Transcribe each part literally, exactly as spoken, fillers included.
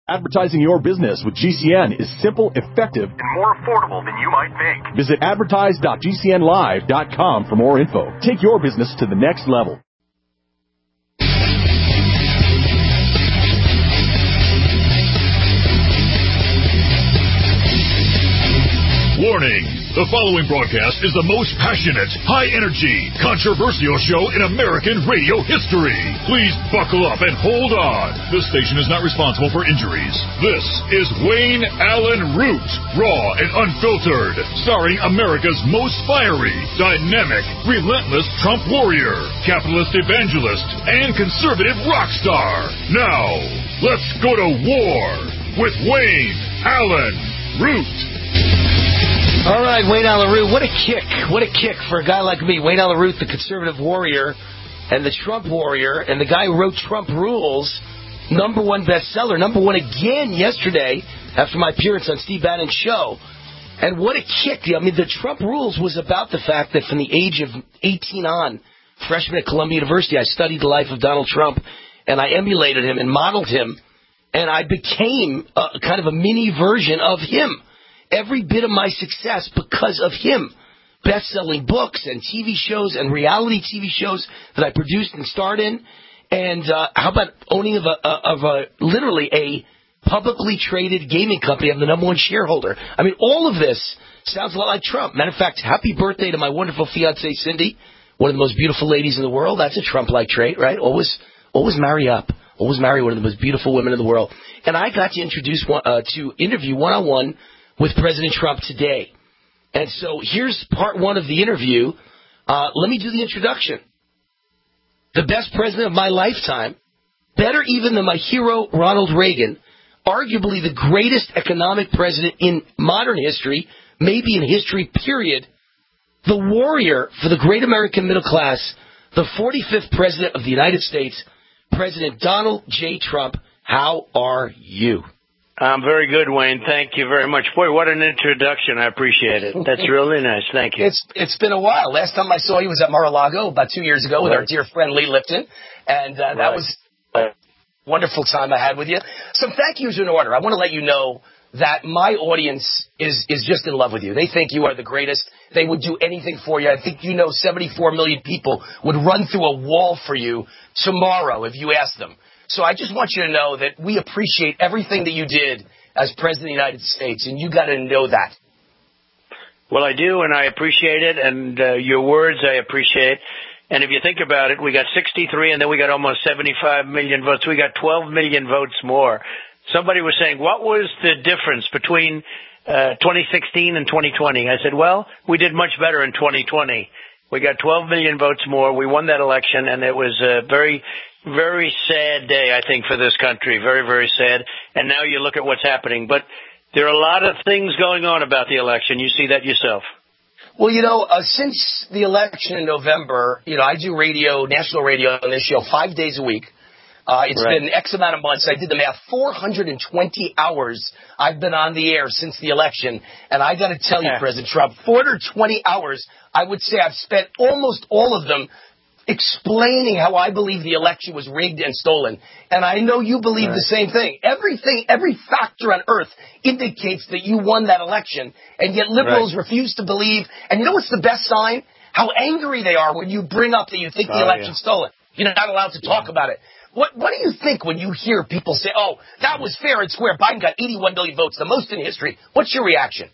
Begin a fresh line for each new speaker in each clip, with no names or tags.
Advertising your business with G C N is simple, effective, and more affordable than you might think. Visit advertise dot g c n live dot com for more info. Take your business to the next level.
Warning! The following broadcast is the most passionate, high-energy, controversial show in American radio history. Please buckle up and hold on. This station is not responsible for injuries. This is Wayne Allyn Root, raw and unfiltered, starring America's most fiery, dynamic, relentless Trump warrior, capitalist evangelist, and conservative rock star. Now, let's go to war with Wayne Allyn Root.
All right, Wayne Allyn Root, what a kick. What a kick for a guy like me. Wayne Allyn Root, the conservative warrior and the Trump warrior, and the guy who wrote Trump Rules, number one bestseller, number one again yesterday after my appearance on Steve Bannon's show. And what a kick. I mean, the Trump Rules was about the fact that from the age of eighteen on, freshman at Columbia University, I studied the life of Donald Trump, and I emulated him and modeled him, and I became a, kind of a mini version of him. Every bit of my success because of him. Best-selling books and T V shows and reality T V shows that I produced and starred in. And uh, how about owning of a, of a literally a publicly traded gaming company? I'm the number one shareholder. I mean, all of this sounds a lot like Trump. Matter of fact, happy birthday to my wonderful fiancée, Cindy, one of the most beautiful ladies in the world. That's a Trump-like trait, right? Always, always marry up. Always marry one of the most beautiful women in the world. And I got to introduce one, uh, to interview one-on-one with President Trump today. And so here's part one of the interview. Uh, let me do the introduction. The best president of my lifetime, better even than my hero Ronald Reagan, arguably the greatest economic president in modern history, maybe in history, period. The warrior for the great American middle class, the forty-fifth president of the United States, President Donald J. Trump. How are you?
I'm very good, Wayne. Thank you very much. Boy, what an introduction. I appreciate it. That's really nice. Thank you.
It's It's been a while. Last time I saw you was at Mar-a-Lago about two years ago with right. our dear friend Lee Lipton, and uh, that right. was a wonderful time I had with you. Some thank yous in order. I want to let you know that my audience is, is just in love with you. They think you are the greatest. They would do anything for you. I think you know seventy-four million people would run through a wall for you tomorrow if you asked them. So I just want you to know that we appreciate everything that you did as President of the United States, and you got to know that.
Well, I do, and I appreciate it, and uh, your words I appreciate. And if you think about it, we got sixty-three, and then we got almost seventy-five million votes. We got twelve million votes more. Somebody was saying, what was the difference between uh, twenty sixteen and twenty twenty? I said, well, we did much better in twenty twenty. We got twelve million votes more. We won that election, and it was a very Very sad day, I think, for this country. Very, very sad. And now you look at what's happening. But there are a lot of things going on about the election. You see that yourself.
Well, you know, uh, since the election in November, you know, I do radio, national radio on this show five days a week. Uh, it's right. been X amount of months. I did the math. four hundred twenty hours I've been on the air since the election. And I got to tell you, President Trump, four hundred twenty hours, I would say I've spent almost all of them explaining how I believe the election was rigged and stolen. And I know you believe right. the same thing. Everything, every factor on earth indicates that you won that election, and yet liberals right. refuse to believe. And you know what's the best sign? How angry they are when you bring up that you think the oh, election's yeah. stolen. You're not allowed to talk yeah. about it. What, what do you think when you hear people say, oh, that was fair and square, Biden got eighty-one million votes, the most in history? What's your reaction?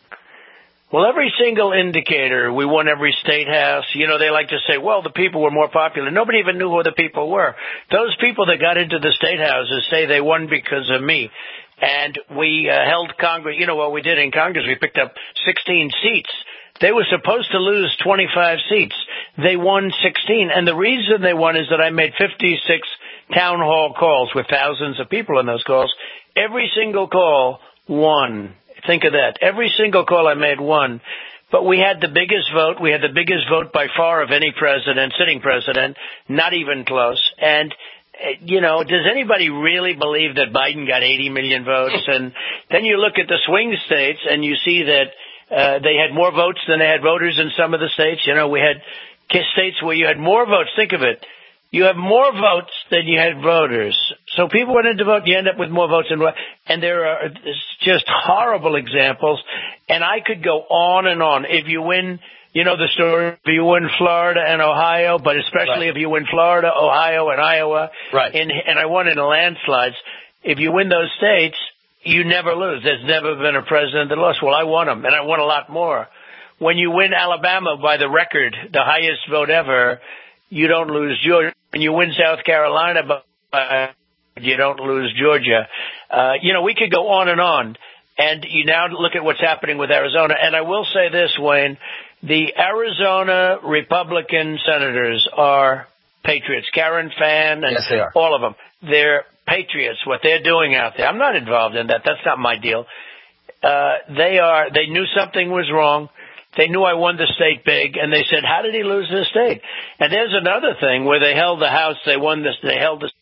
Well, every single indicator, we won every state house. You know, they like to say, well, the people were more popular. Nobody even knew who the people were. Those people that got into the state houses say they won because of me. And we uh, held Congress. You know what we did in Congress? We picked up sixteen seats. They were supposed to lose twenty-five seats. They won sixteen. And the reason they won is that I made fifty-six town hall calls with thousands of people in those calls. Every single call won. Think of that. Every single call I made won. But we had the biggest vote. We had the biggest vote by far of any president, sitting president, not even close. And, you know, does anybody really believe that Biden got eighty million votes? And then you look at the swing states and you see that uh, they had more votes than they had voters in some of the states. You know, we had states where you had more votes. Think of it. You have more votes than you had voters. So people went in to vote, you end up with more votes. And, and there are just horrible examples. And I could go on and on. If you win, you know the story, if you win Florida and Ohio, but especially right. if you win Florida, Ohio, and Iowa,
right.
in, and I won in landslides, if you win those states, you never lose. There's never been a president that lost. Well, I won them, and I won a lot more. When you win Alabama by the record, the highest vote ever, you don't lose Georgia. When you win South Carolina by you don't lose Georgia. Uh, you know, we could go on and on. And you now look at what's happening with Arizona. And I will say this, Wayne, the Arizona Republican senators are patriots. Karen Fann and
yes, they are.
all of them. They're patriots, what they're doing out there. I'm not involved in that. That's not my deal. Uh, they are, they knew something was wrong. They knew I won the state big, and they said, how did he lose the state? And there's another thing where they held the House, they won this, they held the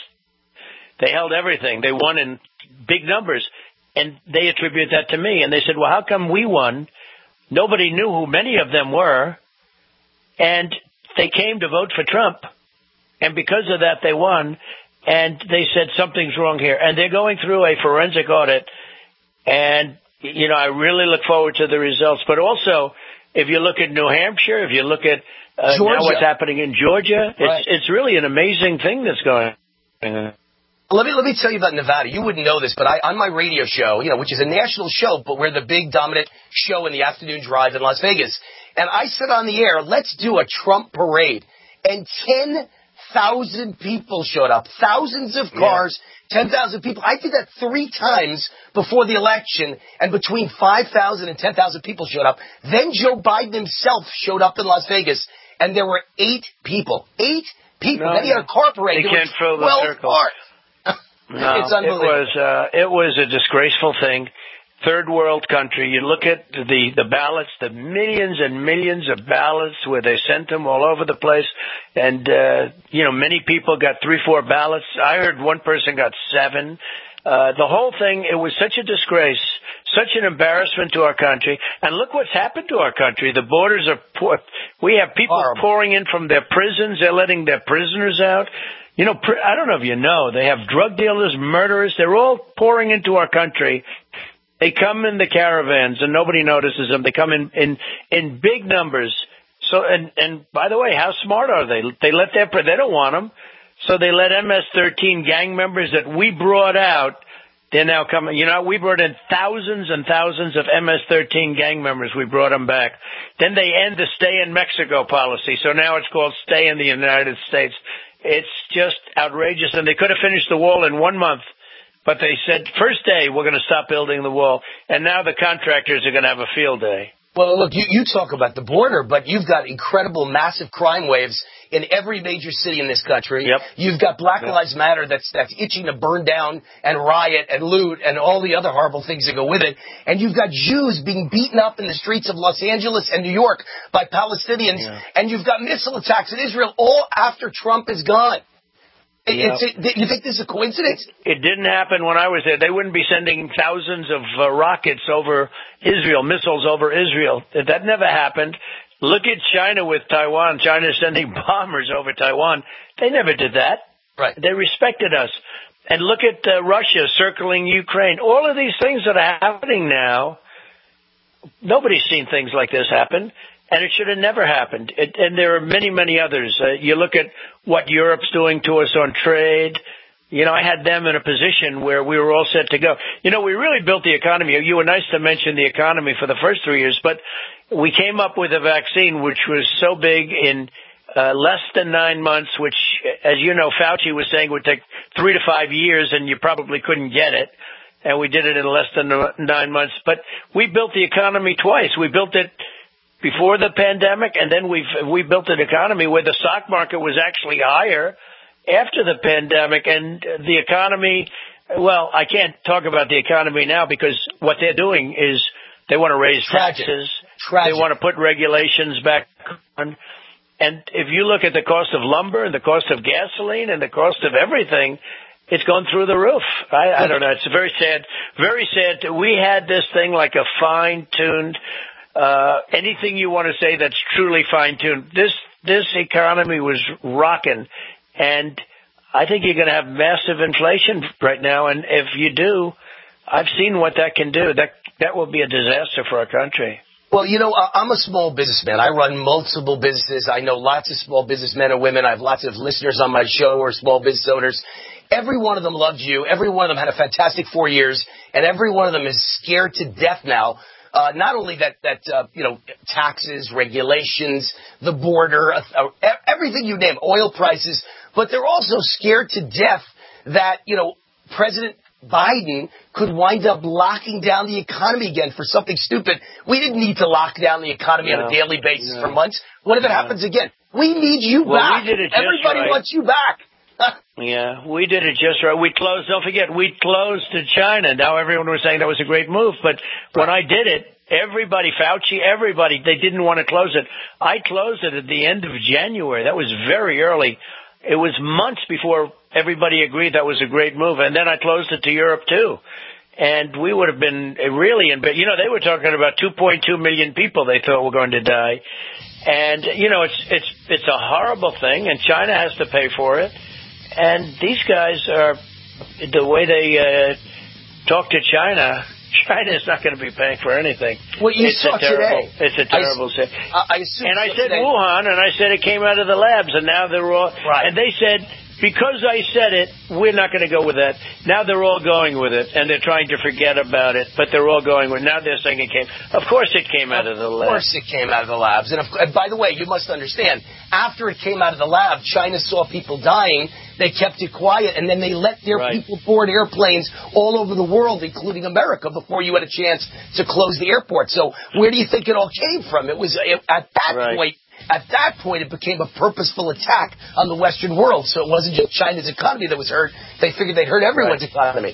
They held everything. They won in big numbers, and they attribute that to me. And they said, well, how come we won? Nobody knew who many of them were, and they came to vote for Trump, and because of that, they won. And they said something's wrong here. And they're going through a forensic audit, and, you know, I really look forward to the results. But also, if you look at New Hampshire, if you look at uh, now what's happening in Georgia,
right.
it's, it's really an amazing thing that's going on.
Let me let me tell you about Nevada. You wouldn't know this, but I, on my radio show, you know, which is a national show, but we're the big dominant show in the afternoon drive in Las Vegas. And I said on the air, let's do a Trump parade. And ten thousand people showed up. Thousands of cars, yeah. ten thousand people. I did that three times before the election, and between five thousand and ten thousand people showed up. Then Joe Biden himself showed up in Las Vegas, and there were eight people. Eight people.
No,
then he had a car parade.
They can't fill the circle. No,
it's unbelievable.
It was, uh, it was a disgraceful thing. Third world country. You look at the, the ballots, the millions and millions of ballots where they sent them all over the place. And, uh, you know, many people got three, four ballots. I heard one person got seven. Uh, the whole thing, it was such a disgrace, such an embarrassment to our country. And look what's happened to our country. The borders are poor. We have people Horrible. pouring in from their prisons. They're letting their prisoners out. You know, I don't know if you know, they have drug dealers, murderers. They're all pouring into our country. They come in the caravans, and nobody notices them. They come in, in, in big numbers. So, and, and by the way, how smart are they? They let their, they don't want them. So they let M S thirteen gang members that we brought out, they're now coming. You know, we brought in thousands and thousands of M S thirteen gang members. We brought them back. Then they end the stay in Mexico policy. So now it's called stay in the United States. It's just outrageous. And they could have finished the wall in one month. But they said, first day, we're going to stop building the wall. And now the contractors are going to have a field day.
Well, look, you, you talk about the border, but you've got incredible, massive crime waves in every major city in this country.
Yep.
You've got Black
yep.
Lives Matter that's that's itching to burn down and riot and loot and all the other horrible things that go with it. And you've got Jews being beaten up in the streets of Los Angeles and New York by Palestinians. Yeah. And you've got missile attacks in Israel all after Trump is gone.
Yep.
It's, it, you think this is a coincidence?
It didn't happen when I was there. They wouldn't be sending thousands of uh, rockets over Israel, missiles over Israel. That never happened. Look at China with Taiwan. China is sending bombers over Taiwan. They never did that.
Right.
They respected us. And look at uh, Russia circling Ukraine. All of these things that are happening now, nobody's seen things like this happen. And it should have never happened. It, and there are many, many others. Uh, you look at what Europe's doing to us on trade. You know, I had them in a position where we were all set to go. You know, we really built the economy. You were nice to mention the economy for the first three years, but we came up with a vaccine which was so big in uh, less than nine months, which, as you know, Fauci was saying would take three to five years, and you probably couldn't get it. And we did it in less than nine months. But we built the economy twice. We built it before the pandemic, and then we've we built an economy where the stock market was actually higher after the pandemic, and the economy, well, I can't talk about the economy now because what they're doing is they want to raise
Tragic.
taxes.
Tragic.
They want to put regulations back on. And if you look at the cost of lumber and the cost of gasoline and the cost of everything, it's gone through the roof. I, I don't know. It's very sad. Very sad. We had this thing like a fine-tuned Uh, anything you want to say that's truly fine-tuned. This this economy was rocking, and I think you're going to have massive inflation right now, and if you do, I've seen what that can do. That that will be a disaster for our country.
Well, you know, I'm a small businessman. I run multiple businesses. I know lots of small businessmen and women. I have lots of listeners on my show who are small business owners. Every one of them loved you. Every one of them had a fantastic four years, and every one of them is scared to death now. Uh, not only that, that uh, you know, taxes, regulations, the border, uh, everything you name, oil prices, but they're also scared to death that, you know, President Biden could wind up locking down the economy again for something stupid. We didn't need to lock down the economy no, on a daily basis no. for months. What if it no. happens again? We need you
well,
back.
We did it
Everybody
right.
wants you back.
Yeah, we did it just right. We closed, don't forget, we closed to China. Now everyone was saying that was a great move, but right. when I did it, everybody, Fauci, everybody, they didn't want to close it. I closed it at the end of January. That was very early. It was months before everybody agreed that was a great move, and then I closed it to Europe too. And we would have been really in, you know, they were talking about two point two million people they thought were going to die. And, you know, it's, it's, it's a horrible thing, and China has to pay for it. And these guys are, the way they uh, talk to China, China is not going to be paying for anything.
Well, you
it's
saw
a terrible,
today.
It's a terrible thing.
I, I assume
and I
so
said
today.
Wuhan, and I said it came out of the labs, and now they're all,
right.
and they said, because I said it, we're not going to go with that. Now they're all going with it, and they're trying to forget about it, but they're all going with it. Now they're saying it came. Of course it came out of the labs.
Of course it came out of the labs. And, of, and by the way, you must understand, after it came out of the lab, China saw people dying. They kept it quiet, and then they let their
right.
people board airplanes all over the world, including America, before you had a chance to close the airport. So where do you think it all came from? It was it, at that
right.
point. At that point, it became a purposeful attack on the Western world. So it wasn't just China's economy that was hurt. They figured they'd hurt everyone's
right.
economy.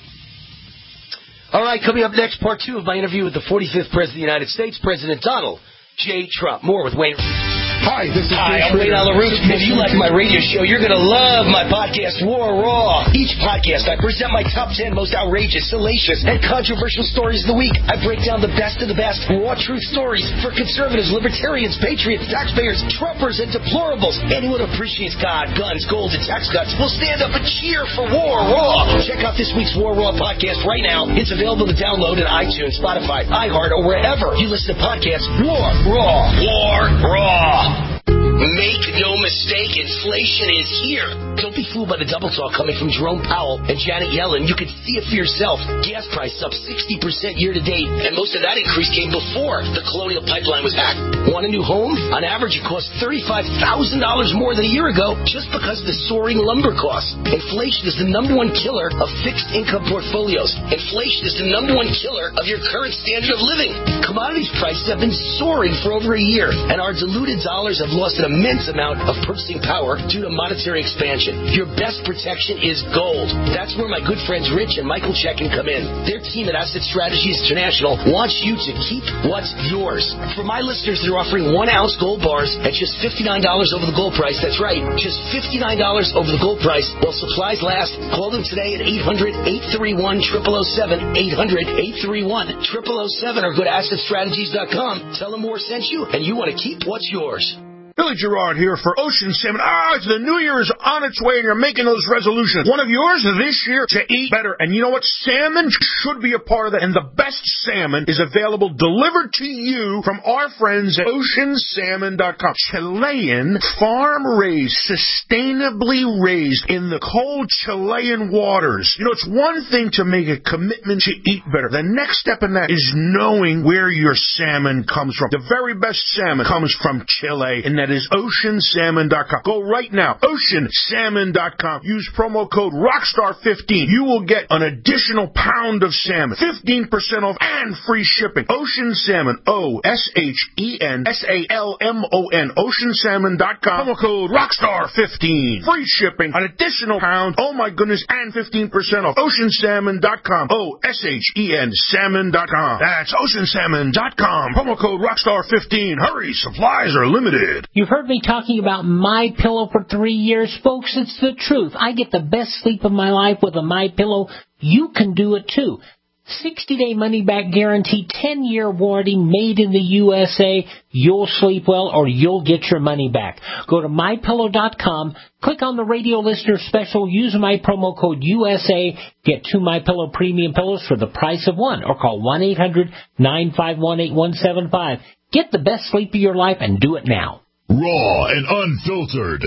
All right, coming up next, part two of my interview with the forty-fifth President of the United States, President Donald J. Trump. More with Wayne.
Hi, this is
Hi, I'm Wayne LaRue. If you like my radio show, you're going to love my podcast, War Raw. Each podcast, I present my top ten most outrageous, salacious, and controversial stories of the week. I break down the best of the best raw truth stories for conservatives, libertarians, patriots, taxpayers, Trumpers, and deplorables. Anyone who appreciates God, guns, gold, and tax cuts will stand up and cheer for War Raw. Check out this week's War Raw podcast right now. It's available to download in iTunes, Spotify, iHeart, or wherever you listen to podcasts. War Raw. War Raw. Make no mistake, inflation is here. Don't be fooled by the double talk coming from Jerome Powell and Janet Yellen. You can see it for yourself. Gas prices up sixty percent year to date, and most of that increase came before the Colonial Pipeline was hacked. Want a new home? On average, it costs thirty-five thousand dollars more than a year ago just because of the soaring lumber costs. Inflation is the number one killer of fixed income portfolios. Inflation is the number one killer of your current standard of living. Commodities prices have been soaring for over a year, and our diluted dollars have lost an immense amount of purchasing power due to monetary expansion. Your best protection is gold. That's where my good friends Rich and Michael Checkin come in. Their team at Asset Strategies International wants you to keep what's yours. For my listeners, they're offering one ounce gold bars at just fifty-nine dollars over the gold price. That's right, just fifty-nine dollars over the gold price while supplies last. Call them today at eight hundred, eight three one, zero zero zero seven, eight hundred, eight three one, zero zero zero seven, or go to asset strategies dot com. Tell them Moore sent you, and you want to keep what's yours.
Billy Gerard here for Ocean Salmon. Ah, it's the New Year is on its way and you're making those resolutions. One of yours this year to eat better. And you know what? Salmon should be a part of that. And the best salmon is available delivered to you from our friends at ocean salmon dot com. Chilean, farm-raised, sustainably raised in the cold Chilean waters. You know, it's one thing to make a commitment to eat better. The next step in that is knowing where your salmon comes from. The very best salmon comes from Chile, and that is ocean salmon dot com. Go right now, ocean salmon dot com. Use promo code rockstar fifteen. You will get an additional pound of salmon, fifteen percent off, and free shipping. Ocean Salmon, O S H E N S A L M O N, ocean salmon dot com. Promo code rockstar fifteen. Free shipping, an additional pound, oh my goodness, and fifteen percent off. ocean salmon dot com. O S H E N salmon dot com. That's ocean salmon dot com. Promo code rockstar fifteen. Hurry, supplies are limited.
You've heard me talking about MyPillow for three years, folks. It's the truth. I get the best sleep of my life with a MyPillow. You can do it too. sixty-day money-back guarantee, ten-year warranty, made in the U S A. You'll sleep well or you'll get your money back. Go to my pillow dot com, click on the radio listener special, use my promo code U S A, get two MyPillow premium pillows for the price of one, or call one eight hundred nine five one eight one seven five. Get the best sleep of your life and do it now.
Raw and unfiltered.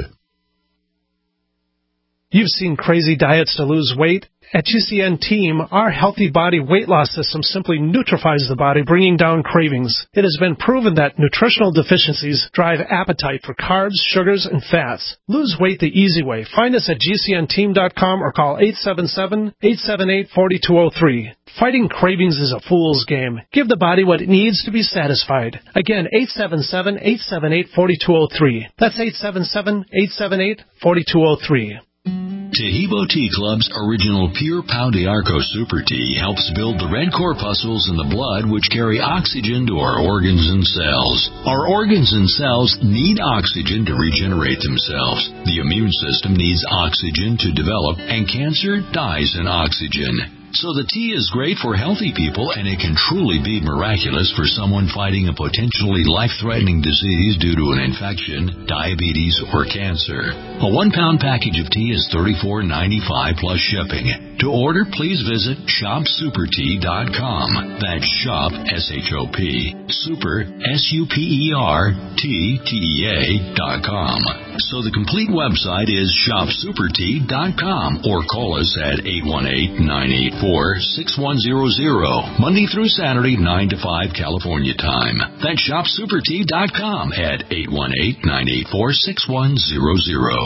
You've seen crazy diets to lose weight. At G C N Team, our healthy body weight loss system simply neutralizes the body, bringing down cravings. It has been proven that nutritional deficiencies drive appetite for carbs, sugars, and fats. Lose weight the easy way. Find us at G C N team dot com or call eight seven seven, eight seven eight, four two zero three. Fighting cravings is a fool's game. Give the body what it needs to be satisfied. Again, eight seven seven, eight seven eight, four two zero three. That's eight seven seven, eight seven eight, four two zero three.
Tahibo Tea Club's original Pure Pau de Arco Super Tea helps build the red corpuscles in the blood which carry oxygen to our organs and cells. Our organs and cells need oxygen to regenerate themselves. The immune system needs oxygen to develop, and cancer dies in oxygen. So the tea is great for healthy people, and it can truly be miraculous for someone fighting a potentially life-threatening disease due to an infection, diabetes, or cancer. A one-pound package of tea is thirty-four ninety-five plus shipping. To order, please visit shop super tea dot com. That's shop, S H O P, super, S U P E R, T, T E A dot com. So the complete website is shop super tea dot com, or call us at eight one eight, nine eight four, six one zero zero, Monday through Saturday, nine to five California time. That's shop super tea dot com at eight one eight, nine eight four, six one zero zero.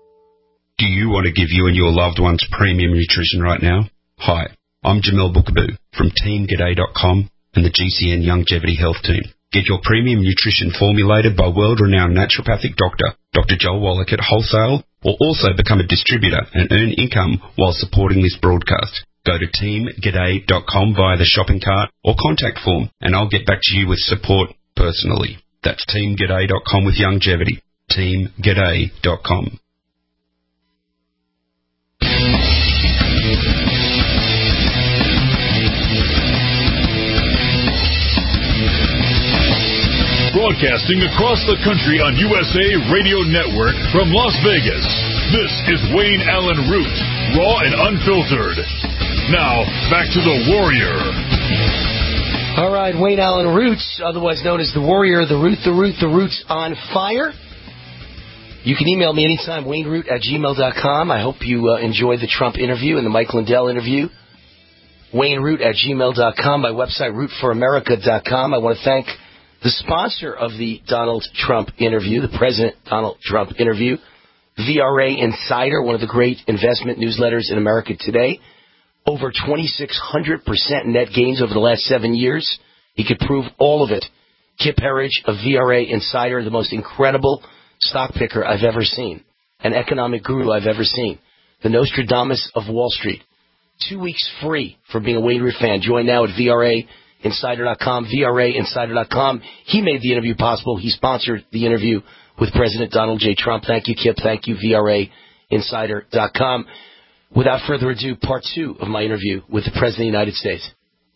Do you want to give you and your loved ones premium nutrition right now? Hi, I'm Jamel Bookaboo from team g'day dot com and the G C N Longevity Health Team. Get your premium nutrition formulated by world-renowned naturopathic doctor, Doctor Joel Wallach at wholesale, or also become a distributor and earn income while supporting this broadcast. Go to team g'day dot com via the shopping cart or contact form, and I'll get back to you with support personally. That's team g'day dot com with longevity. team g'day dot com.
Broadcasting across the country on U S A Radio Network from Las Vegas, this is Wayne Allen Root, raw and unfiltered. Now, back to the Warrior.
All right, Wayne Allen Roots, otherwise known as the Warrior, the Root, the Root, the Roots on fire. You can email me anytime, wayne root at gmail dot com. I hope you uh, enjoyed the Trump interview and the Mike Lindell interview. wayne root at gmail dot com, my website, root for america dot com. I want to thank the sponsor of the Donald Trump interview, the President Donald Trump interview, V R A Insider, one of the great investment newsletters in America today. Over twenty-six hundred percent net gains over the last seven years. He could prove all of it. Kip Herridge of V R A Insider, the most incredible stock picker I've ever seen, an economic guru I've ever seen, the Nostradamus of Wall Street. Two weeks free for being a Wayne Root fan. Join now at V R A insider dot com, V R A insider dot com. He made the interview possible. He sponsored the interview with President Donald J. Trump. Thank you, Kip. Thank you, V R A insider dot com. Without further ado, part two of my interview with the President of the United States.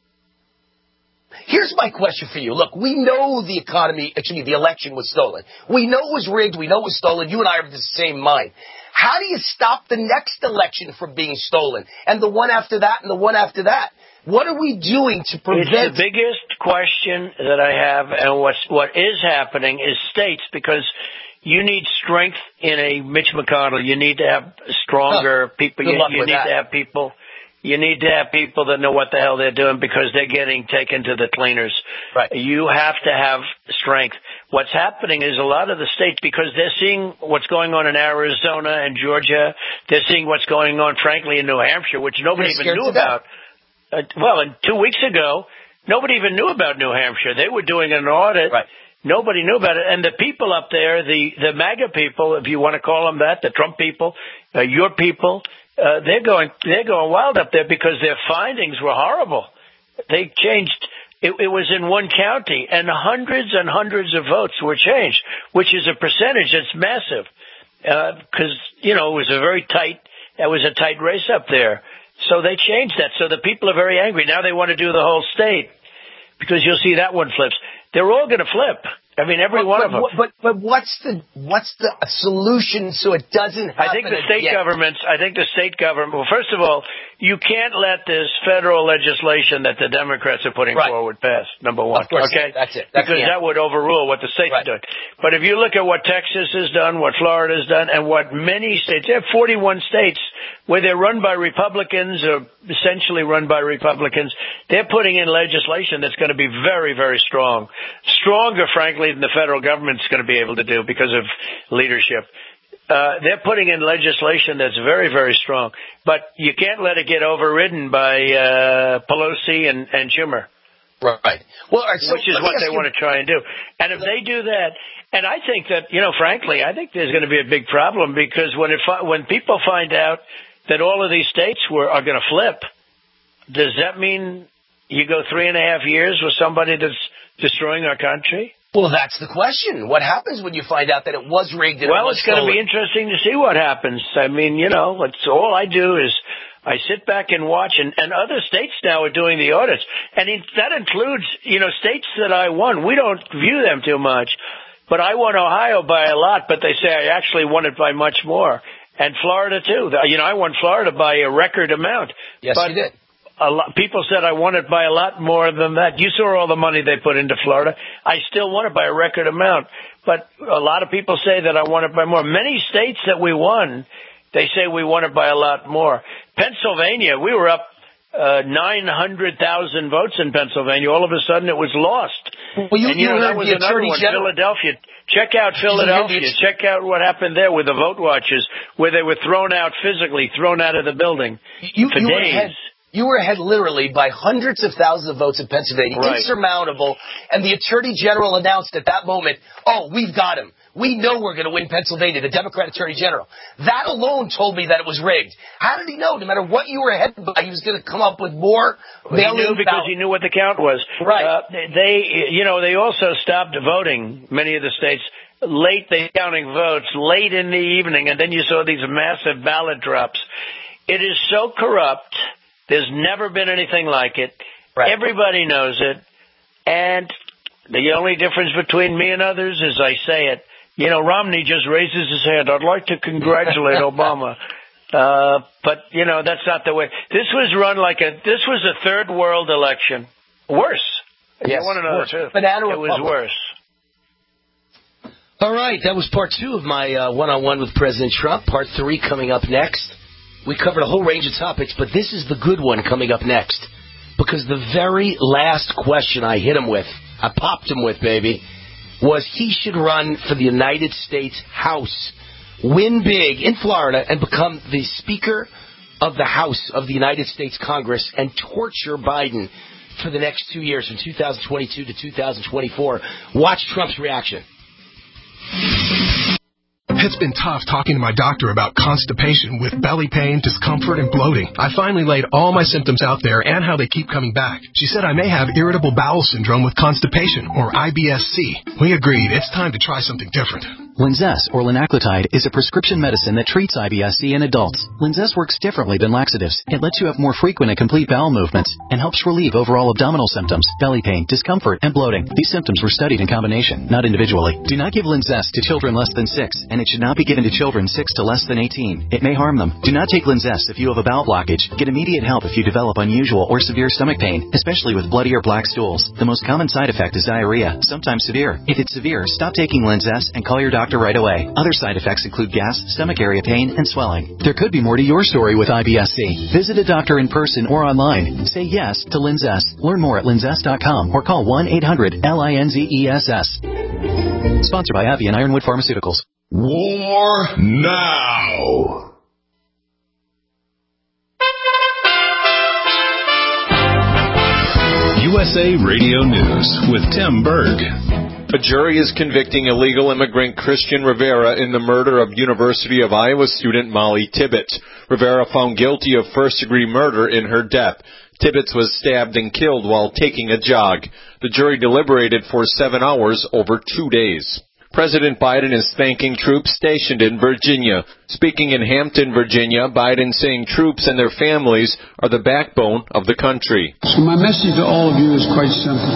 Here's my question for you. Look, we know the economy, excuse me, the election was stolen. We know it was rigged. We know it was stolen. You and I are of the same mind. How do you stop the next election from being stolen? And the one after that and the one after that? What are we doing to prevent...
It's the biggest question that I have, and what's, what is happening is states, because you need strength in a Mitch McConnell. You need to have stronger huh. people.
Good
You,
luck
you
with
need
that.
to have people... You need to have people that know what the hell they're doing, because they're getting taken to the cleaners.
Right.
You have to have strength. What's happening is a lot of the states, because they're seeing what's going on in Arizona and Georgia, they're seeing what's going on, frankly, in New Hampshire, which nobody
They're
even knew about. Uh, well, and two weeks ago, nobody even knew about New Hampshire. They were doing an audit.
Right.
Nobody knew about it. And the people up there, the, the MAGA people, if you want to call them that, the Trump people, uh, your people, Uh, they're going, they're going wild up there because their findings were horrible. They changed, it, it was in one county, and hundreds and hundreds of votes were changed, which is a percentage that's massive. Uh, cause, you know, it was a very tight, that was a tight race up there. So they changed that. So the people are very angry. Now they want to do the whole state because you'll see that one flips. They're all going to flip. I mean, every
but,
one
but,
of them.
But but what's the what's the solution so it doesn't happen?
I think the state
again?
governments. I think the state government. Well, first of all, you can't let this federal legislation that the Democrats are putting
right.
forward pass. Number one,
of course,
okay,
that's it. That's
because that would overrule what the states
right.
are doing. But if you look at what Texas has done, what Florida has done, and what many states, they have forty-one states where they're run by Republicans or essentially run by Republicans. They're putting in legislation that's going to be very, very strong, stronger, frankly, than the federal government. It's going to be able to do because of leadership. Uh, they're putting in legislation that's very, very strong, but you can't let it get overridden by uh, Pelosi and, and Schumer.
Right. Well, all right, so
which is what they you... want to try and do. And if they do that, and I think that, you know, frankly, I think there's going to be a big problem because when it when people find out that all of these states were are going to flip, does that mean you go three and a half years with somebody that's destroying our country?
Well, that's the question. What happens when you find out that it was rigged? And
well,
it was
it's going to be interesting to see what happens. I mean, you know, it's all I do is I sit back and watch, and, and other states now are doing the audits. And it, that includes, you know, states that I won. We don't view them too much. But I won Ohio by a lot, but they say I actually won it by much more. And Florida, too. You know, I won Florida by a record amount.
Yes,
but
you did.
A lot, people said I won it by a lot more than that. You saw all the money they put into Florida. I still won it by a record amount. But a lot of people say that I won it by more. Many states that we won, they say we won it by a lot more. Pennsylvania, we were up uh, nine hundred thousand votes in Pennsylvania. All of a sudden it was lost.
Well, you,
and, you,
you
know, that was
the
another
Attorney
one.
General.
Philadelphia. Check out Philadelphia. Check out what happened there with the vote watchers, where they were thrown out physically, thrown out of the building
you,
for
you
days.
Were ahead, you were ahead literally by hundreds of thousands of votes in Pennsylvania.
Right.
Insurmountable. And the Attorney General announced at that moment, oh, we've got him. We know we're going to win Pennsylvania, the Democrat Attorney General. That alone told me that it was rigged. How did he know? No matter what you were ahead by, he was going to come up with more.
Well, he knew because he knew what the count was.
Right.
Uh, they, you know, they also stopped voting, many of the states. Late, they counting votes, late in the evening, and then you saw these massive ballot drops. It is so corrupt. There's never been anything like it. Right. Everybody knows it. And the only difference between me and others is I say it. You know, Romney just raises his hand. I'd like to congratulate Obama. Uh, but, you know, that's not the way. This was run like a, this was a third world election. Worse.
Yes,
you want to know
worse.
the truth.
Banana
it was
Republic.
worse.
All right, that was part two of my uh, one-on-one with President Trump. Part three coming up next. We covered a whole range of topics, but this is the good one coming up next. Because the very last question I hit him with, I popped him with, baby, was he should run for the United States House, win big in Florida, and become the Speaker of the House of the United States Congress and torture Biden for the next two years, from two thousand twenty-two to two thousand twenty-four. Watch Trump's reaction.
It's been tough talking to my doctor about constipation with belly pain, discomfort, and bloating. I finally laid all my symptoms out there and how they keep coming back. She said I may have irritable bowel syndrome with constipation, or I B S C. We agreed it's time to try something different.
Linzess, or linaclotide, is a prescription medicine that treats I B S C in adults. Linzess works differently than laxatives. It lets you have more frequent and complete bowel movements and helps relieve overall abdominal symptoms, belly pain, discomfort, and bloating. These symptoms were studied in combination, not individually. Do not give Linzess to children less than six, and it should not be given to children six to less than eighteen. It may harm them. Do not take Linzess if you have a bowel blockage. Get immediate help if you develop unusual or severe stomach pain, especially with bloody or black stools. The most common side effect is diarrhea, sometimes severe. If it's severe, stop taking Linzess and call your doctor right away. Other side effects include gas, stomach area pain, and swelling. There could be more to your story with I B S C. Visit a doctor in person or online. Say yes to Linzess. Learn more at linzess dot com or call one eight hundred L I N Z E S S. Sponsored by AbbVie and Ironwood Pharmaceuticals.
War now. U S A Radio News with Tim Berg.
A jury is convicting illegal immigrant Christian Rivera in the murder of University of Iowa student Molly Tibbetts. Rivera found guilty of first-degree murder in her death. Tibbetts was stabbed and killed while taking a jog. The jury deliberated for seven hours over two days. President Biden is thanking troops stationed in Virginia. Speaking in Hampton, Virginia, Biden saying troops and their families are the backbone of the country.
So my message to all of you is quite simple.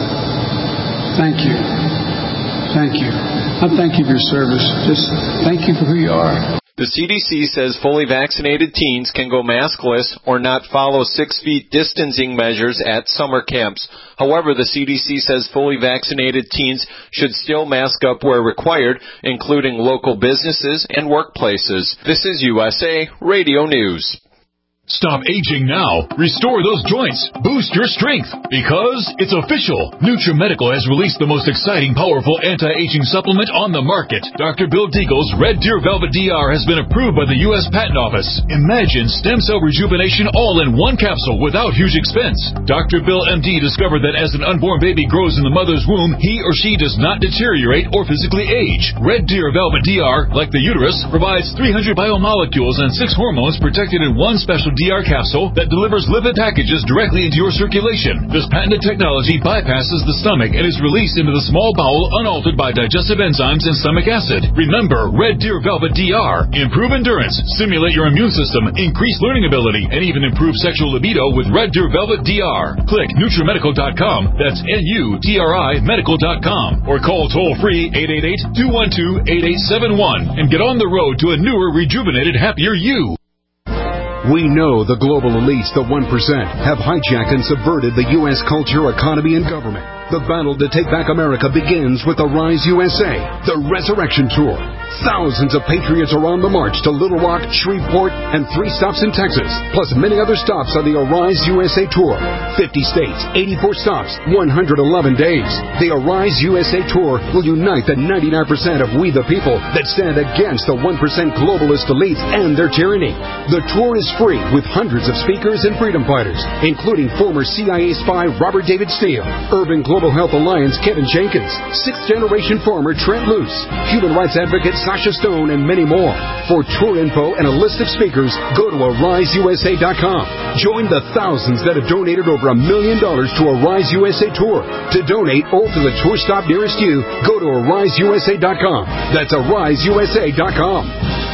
Thank you. Thank you. Not thank you for your service. Just thank you for who you are.
The C D C says fully vaccinated teens can go maskless or not follow six feet distancing measures at summer camps. However, the C D C says fully vaccinated teens should still mask up where required, including local businesses and workplaces. This is U S A Radio News.
Stop aging now. Restore those joints. Boost your strength. Because it's official. NutriMedical has released the most exciting, powerful anti-aging supplement on the market. Doctor Bill Deagle's Red Deer Velvet D R has been approved by the U S Patent Office. Imagine stem cell rejuvenation all in one capsule without huge expense. Doctor Bill M D discovered that as an unborn baby grows in the mother's womb, he or she does not deteriorate or physically age. Red Deer Velvet D R, like the uterus, provides three hundred biomolecules and six hormones protected in one special D R capsule that delivers lipid packages directly into your circulation. This patented technology bypasses the stomach and is released into the small bowel unaltered by digestive enzymes and stomach acid. Remember, Red Deer Velvet D R. Improve endurance, stimulate your immune system, increase learning ability, and even improve sexual libido with Red Deer Velvet D R. Click NutriMedical dot com. That's N U T R I Medical dot com. Or call toll-free eight eight eight, two one two, eight eight seven one and get on the road to a newer, rejuvenated, happier you.
We know the global elites, the one percent, have hijacked and subverted the U S culture, economy, and government. The battle to take back America begins with the Rise U S A, the Resurrection Tour. Thousands of patriots are on the march to Little Rock, Shreveport, and three stops in Texas, plus many other stops on the Arise U S A Tour. fifty states, eighty-four stops, one hundred eleven days. The Arise U S A Tour will unite the ninety-nine percent of we the people that stand against the one percent globalist elites and their tyranny. The tour is free with hundreds of speakers and freedom fighters, including former C I A spy Robert David Steele, Urban Global Health Alliance Kevin Jenkins, sixth-generation farmer Trent Luce, human rights advocate Sasha Stone, and many more. For tour info and a list of speakers, go to Arise U S A dot com. Join the thousands that have donated over a million dollars to Arise U S A Tour. To donate or to the tour stop nearest you, go to Arise U S A dot com. That's Arise U S A dot com.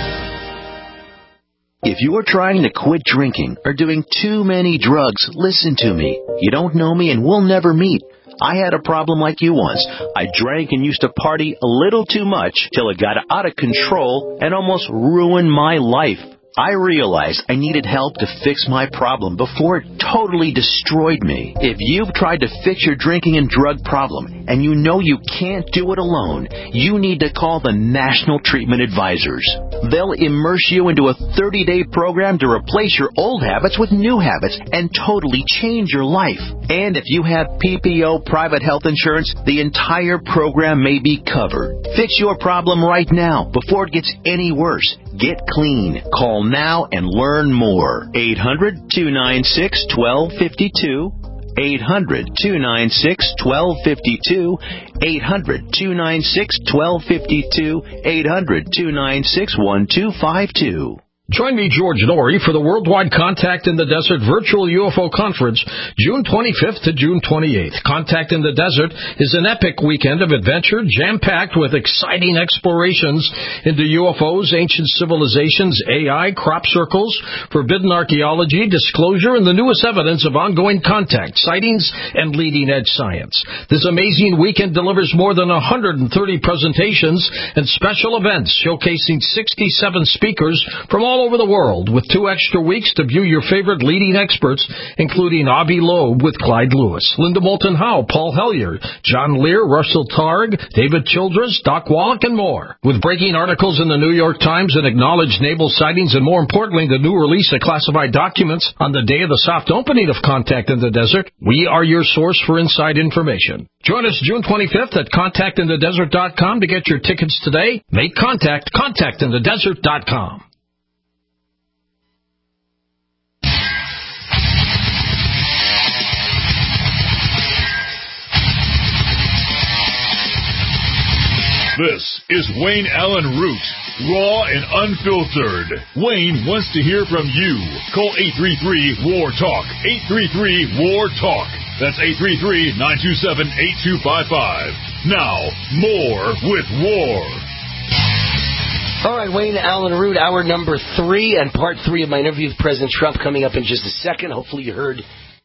If you are trying to quit drinking or doing too many drugs, listen to me. You don't know me and we'll never meet. I had a problem like you once. I drank and used to party a little too much till it got out of control and almost ruined my life. I realized I needed help to fix my problem before it totally destroyed me. If you've tried to fix your drinking and drug problem and you know you can't do it alone, you need to call the National Treatment Advisors. They'll immerse you into a thirty-day program to replace your old habits with new habits and totally change your life. And if you have P P O private health insurance, the entire program may be covered. Fix your problem right now before it gets any worse. Get clean. Call now and learn more. eight hundred, two nine six, one two five two. eight hundred, two nine six, one two five two. eight hundred, two nine six, one two five two. eight hundred, two nine six, one two five two.
Join me, George Norrie, for the Worldwide Contact in the Desert Virtual U F O Conference, June twenty-fifth to June twenty-eighth. Contact in the Desert is an epic weekend of adventure, jam-packed with exciting explorations into U F Os, ancient civilizations, A I, crop circles, forbidden archaeology, disclosure, and the newest evidence of ongoing contact, sightings, and leading-edge science. This amazing weekend delivers more than one hundred thirty presentations and special events showcasing sixty-seven speakers from all over the world, with two extra weeks to view your favorite leading experts, including Avi Loeb with Clyde Lewis, Linda Moulton Howe, Paul Hellyer, John Lear, Russell Targ, David Childress, Doc Wallach, and more. With breaking articles in the New York Times and acknowledged naval sightings, and more importantly, the new release of classified documents on the day of the soft opening of Contact in the Desert, we are your source for inside information. Join us June twenty-fifth at contact in the desert dot com to get your tickets today. Make contact, contact in the desert dot com.
This is Wayne Allen Root, raw and unfiltered. Wayne wants to hear from you. Call eight three three, W A R, TALK, eight three three, W A R, TALK. That's eight three three, nine two seven, eight two five five. Now, more with War.
All right, Wayne Allen Root, hour number three and part three of my interview with President Trump coming up in just a second. Hopefully you heard.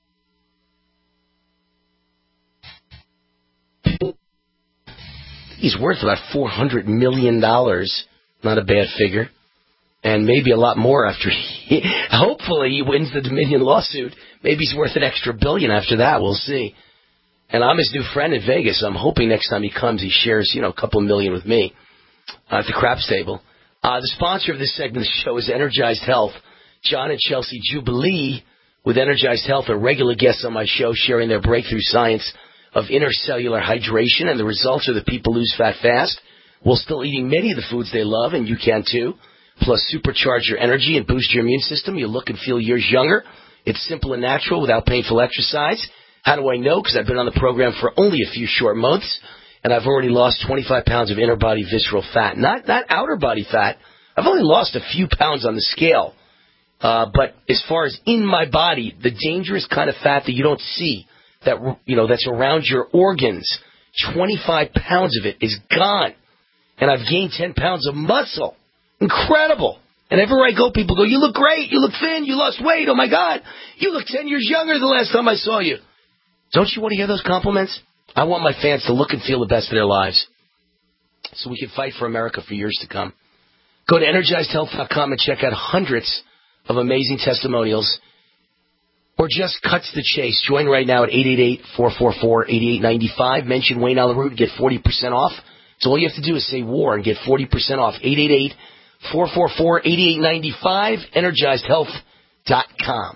He's worth about four hundred million dollars. Not a bad figure. And maybe a lot more after he... Hopefully he wins the Dominion lawsuit. Maybe he's worth an extra billion after that. We'll see. And I'm his new friend in Vegas, so I'm hoping next time he comes he shares, you know, a couple of million with me uh, at the craps table. Uh, the sponsor of this segment of the show is Energized Health. John and Chelsea Jubilee with Energized Health are regular guests on my show sharing their breakthrough science of intercellular hydration, and the results are that people lose fat fast while still eating many of the foods they love, and you can too. Plus, supercharge your energy and boost your immune system. You look and feel years younger. It's simple and natural without painful exercise. How do I know? Because I've been on the program for only a few short months, and I've already lost twenty-five pounds of inner body visceral fat. Not not outer body fat. I've only lost a few pounds on the scale. Uh, but as far as in my body, the dangerous kind of fat that you don't see, that you know, that's around your organs, twenty-five pounds of it is gone. And I've gained ten pounds of muscle. Incredible. And everywhere I go, people go, you look great, you look thin, you lost weight, oh my God, you look ten years younger the last time I saw you. Don't you want to hear those compliments? I want my fans to look and feel the best of their lives so we can fight for America for years to come. Go to energized health dot com and check out hundreds of amazing testimonials, or just cut to the chase. Join right now at eight eight eight, four four four, eight eight nine five. Mention Wayne Allen Root and get forty percent off. So all you have to do is say war and get forty percent off. eight eight eight, four four four, eight eight nine five, energized health dot com.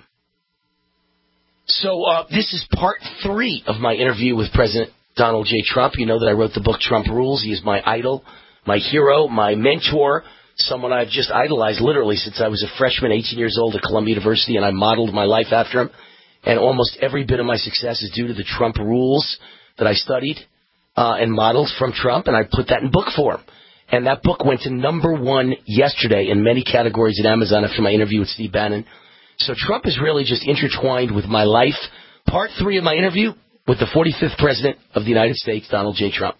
So uh, this is part three of my interview with President Donald J. Trump. You know that I wrote the book Trump Rules. He is my idol, my hero, my mentor, someone I've just idolized literally since I was a freshman, eighteen years old at Columbia University, and I modeled my life after him. And almost every bit of my success is due to the Trump Rules that I studied uh, and modeled from Trump, and I put that in book form. And that book went to number one yesterday in many categories at Amazon after my interview with Steve Bannon. So Trump is really just intertwined with my life. Part three of my interview with the forty-fifth President of the United States, Donald J. Trump.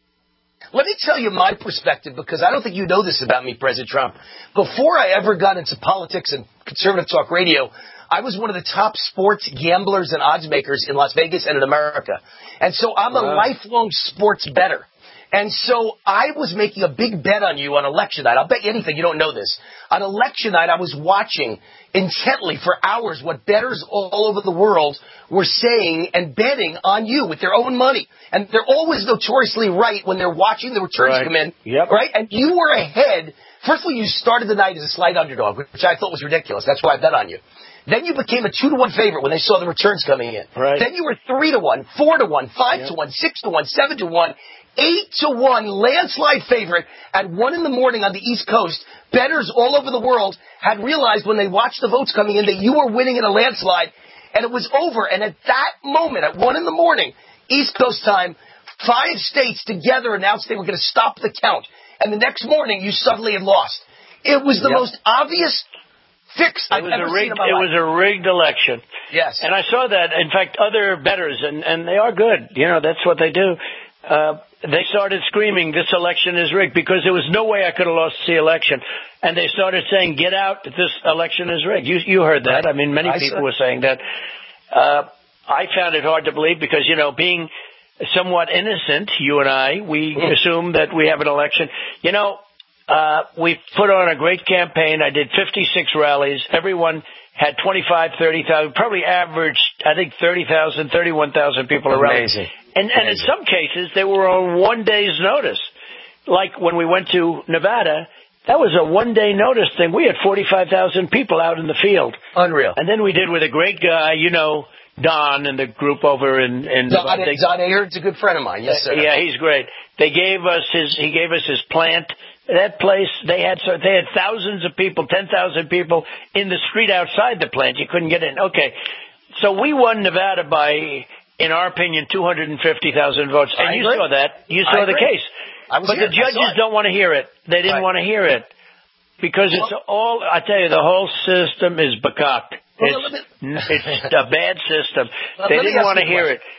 Let me tell you my perspective, because I don't think you know this about me, President Trump. Before I ever got into politics and conservative talk radio, I was one of the top sports gamblers and odds makers in Las Vegas and in America. And so I'm a wow. lifelong sports bettor. And so I was making a big bet on you on election night. I'll bet you anything you don't know this. On election night, I was watching intently for hours what bettors all over the world were saying and betting on you with their own money. And they're always notoriously right when they're watching the returns
right.
come in.
Yep.
Right? And you were ahead. First of all, you started the night as a slight underdog, which I thought was ridiculous. That's why I bet on you. Then you became a two to one favorite when they saw the returns coming in.
Right.
Then you were three to one, four to one, five yep. to one, six to one, seven to one. Eight to one landslide favorite at one in the morning on the East Coast. Bettors all over the world had realized when they watched the votes coming in that you were winning in a landslide, and it was over. And at that moment, at one in the morning, East Coast time, five states together announced they were going to stop the count. And the next morning, you suddenly had lost. It was the yep. most obvious fix I've
it was
ever
a rigged,
seen in my
It
life.
was a rigged election.
Yes.
And I saw that. In fact, other bettors, and, and they are good. You know, that's what they do. Uh, they started screaming, this election is rigged, because there was no way I could have lost the election. And they started saying, get out, this election is rigged. You, you heard that. I mean, many
I
people
said.
were saying that. Uh, I found it hard to believe because, you know, being somewhat innocent, you and I, we mm. assume that we have an election. You know, uh, we put on a great campaign. I did fifty-six rallies. Everyone had twenty-five, thirty thousand, probably averaged, I think, thirty thousand, thirty-one thousand people around.
Amazing.
And, and in some cases, they were on one day's notice. Like when we went to Nevada, that was a one-day notice thing. We had forty-five thousand people out in the field.
Unreal.
And then we did with a great guy, you know, Don and the group over in... in
Don,
they,
Don Ahern's a good friend of mine. Yes, sir.
Yeah, he's great. They gave us his, he gave us his plant. That place, they had so they had thousands of people, ten thousand people in the street outside the plant. You couldn't get in. Okay. So we won Nevada by, in our opinion, two hundred fifty thousand votes. And
I
you
agree.
saw that. You saw
I
the
agree.
case.
I was
but
here.
the judges don't want to hear it. They didn't
Right.
want to hear it. Because it's all, I tell you, the whole system is bakak.
Well,
It's,
me,
it's a bad system.
Well,
they
let me
didn't
ask
want to
you a
hear
question.
it.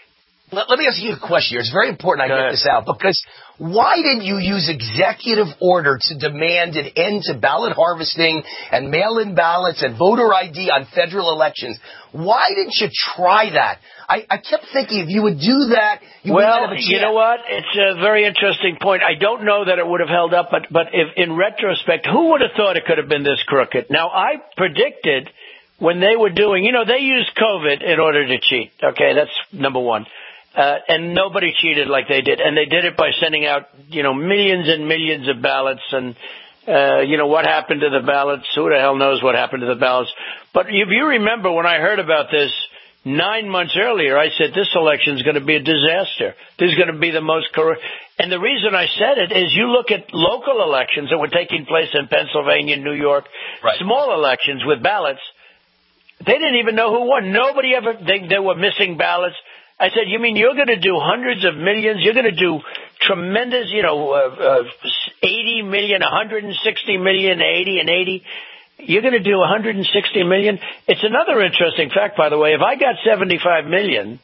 let, let me ask you a question here. It's very important I Go get ahead. this out, because why didn't you use executive order to demand an end to ballot harvesting and mail-in ballots and voter I D on federal elections? Why didn't you try that? I, I kept thinking if you would do that, you would have a chance.
Well, you know what? It's a very interesting point. I don't know that it would have held up, but, but if, in retrospect, who would have thought it could have been this crooked? Now, I predicted when they were doing, you know, they used COVID in order to cheat. Okay, that's number one. Uh, and nobody cheated like they did. And they did it by sending out, you know, millions and millions of ballots. And, uh, you know, what happened to the ballots? Who the hell knows what happened to the ballots? But if you remember when I heard about this nine months earlier, I said this election is going to be a disaster. This is going to be the most corrupt. And the reason I said it is you look at local elections that were taking place in Pennsylvania, New York, right. small elections with ballots. They didn't even know who won. Nobody ever, they, they were missing ballots. I said, you mean you're going to do hundreds of millions? You're going to do tremendous, you know, uh, uh, eighty million, one hundred sixty million, eighty and eighty. You're going to do one hundred sixty million? It's another interesting fact, by the way. If I got seventy-five million,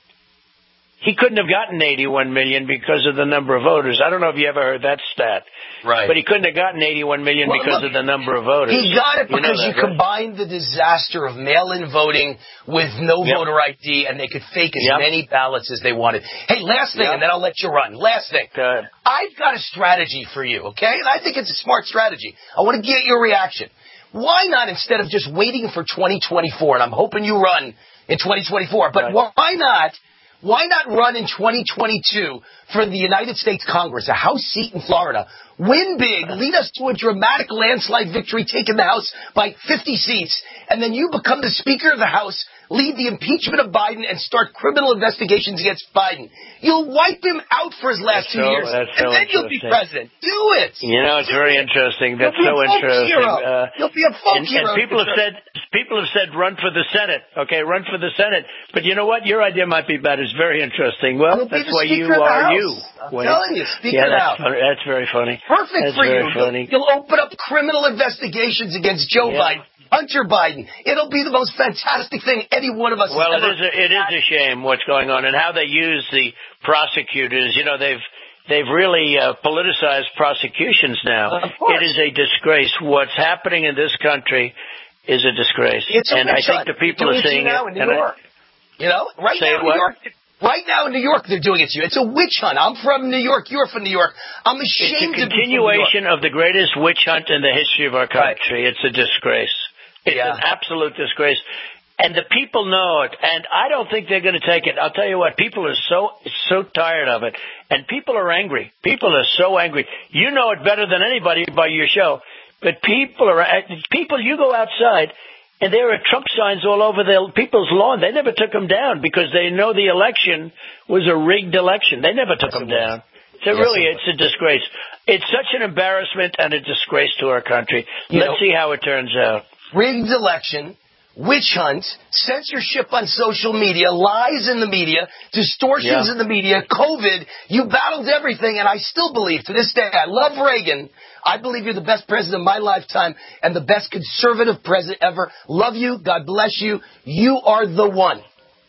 he couldn't have gotten eighty-one million because of the number of voters. I don't know if you ever heard that stat.
Right.
But he couldn't have gotten eighty-one million well, because look, of the number of voters.
He got it because you, know that,
you
right? combined the disaster of mail-in voting with no yep. voter I D, and they could fake as yep. many ballots as they wanted. Hey, last thing, yep. and then I'll let you run. Last thing.
Good.
I've got a strategy for you, okay? And I think it's a smart strategy. I want to get your reaction. Why not, instead of just waiting for twenty twenty-four, and I'm hoping you run in twenty twenty-four, but right. why not, why not run in twenty twenty-two for the United States Congress, a House seat in Florida? Win big, lead us to a dramatic landslide victory, taking the House by fifty seats, and then you become the Speaker of the House, lead the impeachment of Biden, and start criminal investigations against Biden. You'll wipe him out for his last
that's
two
so,
years,
so
and then you'll be president. Do it!
You know, it's
Do
very
it.
interesting. That's
so
interesting.
Uh, you'll be a folk
and,
hero.
And people have said, people have said, run for the Senate. Okay, run for the Senate. But you know what? Your idea might be better. It's very interesting. Well, that's why you are you.
I'm Wayne. telling you, Speaker
yeah,
of the
House.
House.
That's very funny.
Perfect
that's
for you.
Funny.
You'll open up criminal investigations against Joe yeah. Biden, Hunter Biden. It'll be the most fantastic thing any one of us
well,
has ever...
Well, it is a, it is a shame what's going on and how they use the prosecutors. You know, they've they've really uh, politicized prosecutions now.
Uh, of course.
It is a disgrace. What's happening in this country is a disgrace.
It's a
and I think the people are seeing it.
Now in New York. I, you know, right now in New York... Right now in New York, they're doing it to you. It's a witch hunt. I'm from New York. You're from New York. I'm ashamed
of it. It's a continuation of the greatest witch hunt in the history of our country. Right. It's a disgrace. It's yeah. an absolute disgrace. And the people know it. And I don't think they're going to take it. I'll tell you what, people are so so tired of it. And people are angry. People are so angry. You know it better than anybody by your show. But people are, people, you go outside, and there are Trump signs all over the people's lawn. They never took them down because they know the election was a rigged election. They never took yes, them down. So yes, really, it it's a disgrace. It's such an embarrassment and a disgrace to our country. You Let's know, see how it turns out.
Rigged election, witch hunt, censorship on social media, lies in the media, distortions yeah. in the media, COVID. You battled everything, and I still believe to this day, I love Reagan. I believe you're the best president of my lifetime and the best conservative president ever. Love you. God bless you. You are the one.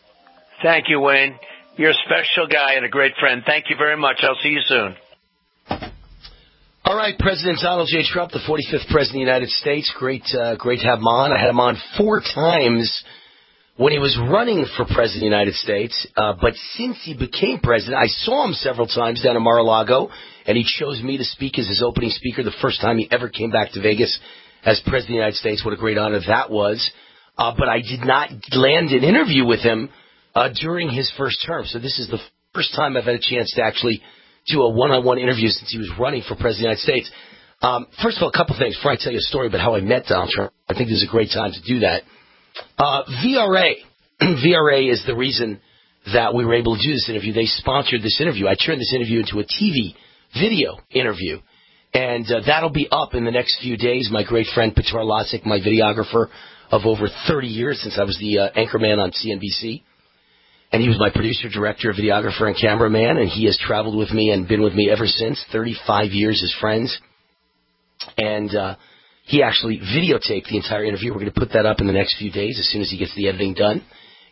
Thank you, Wayne. You're a special guy and a great friend. Thank you very much. I'll see you soon.
All right, President Donald J. Trump, the forty-fifth President of the United States. Great, uh, great to have him on. I had him on four times when he was running for President of the United States. Uh, but since he became President, I saw him several times down in Mar-a-Lago. And he chose me to speak as his opening speaker the first time he ever came back to Vegas as President of the United States. What a great honor that was. Uh, but I did not land an interview with him uh, during his first term. So this is the first time I've had a chance to actually do a one-on-one interview since he was running for President of the United States. Um, first of all, a couple things before I tell you a story about how I met Donald Trump. I think this is a great time to do that. Uh, V R A. V R A is the reason that we were able to do this interview. They sponsored this interview. I turned this interview into a T V video interview, and uh, that'll be up in the next few days. My great friend Petar Lasik, my videographer of over thirty years since I was the uh, anchorman on C N B C, and he was my producer, director, videographer, and cameraman, and he has traveled with me and been with me ever since, thirty-five years as friends, and uh, he actually videotaped the entire interview. We're going to put that up in the next few days as soon as he gets the editing done,